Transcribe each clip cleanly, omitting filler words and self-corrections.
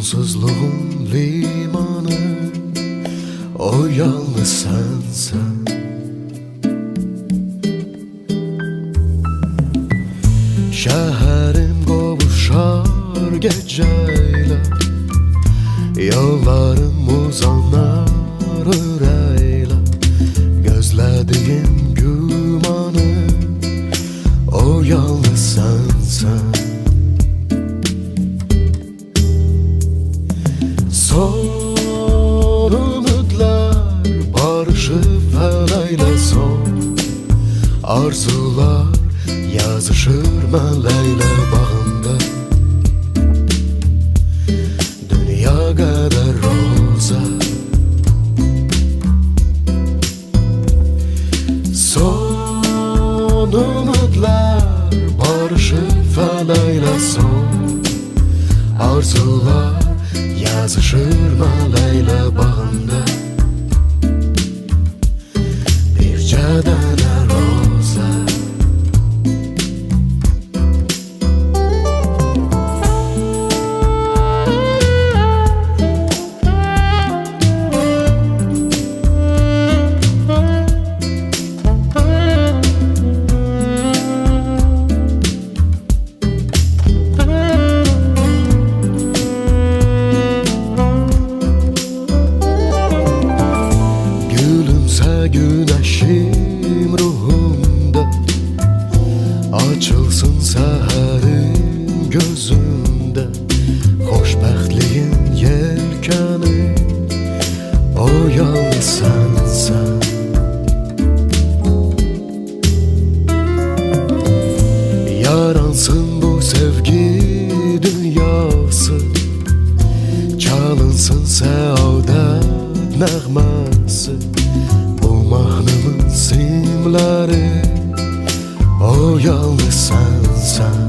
Sonsuzluğun limanı, o yalnız sensen. Şəhərim qovuşar gecəylə, yollarım uzanar ürəklə. Gözlədiyim gümanı, o yalnız sensen. Son ümidler barışıp feleyle son, arzular yazışır mələklə bağında. Dünya qədər roza, son ümidler barışıp feleyle son, arzular yazışır mələklə bağında. Bircə dənə roza, güneşim ruhumda, açılsın səhərin gözümdə. Xoşbəxtliyin yelkəni, o yalnız sensen. Yaransın bu sevgi dünyası, çalınsın səadət nəğməsi. Mahnımın simləri, o yalnız sensen.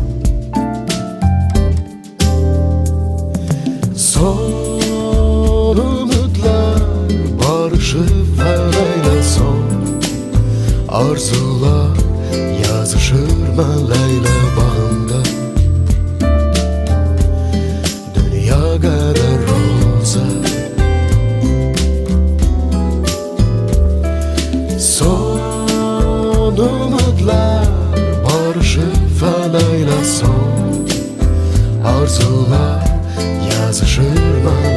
Son ümidler barışıp feleyle son, arzular yazışır mələklə bağında. Dünya qədər roza, son ümidler barışıp feleyle son, arzular yazışır mələklə.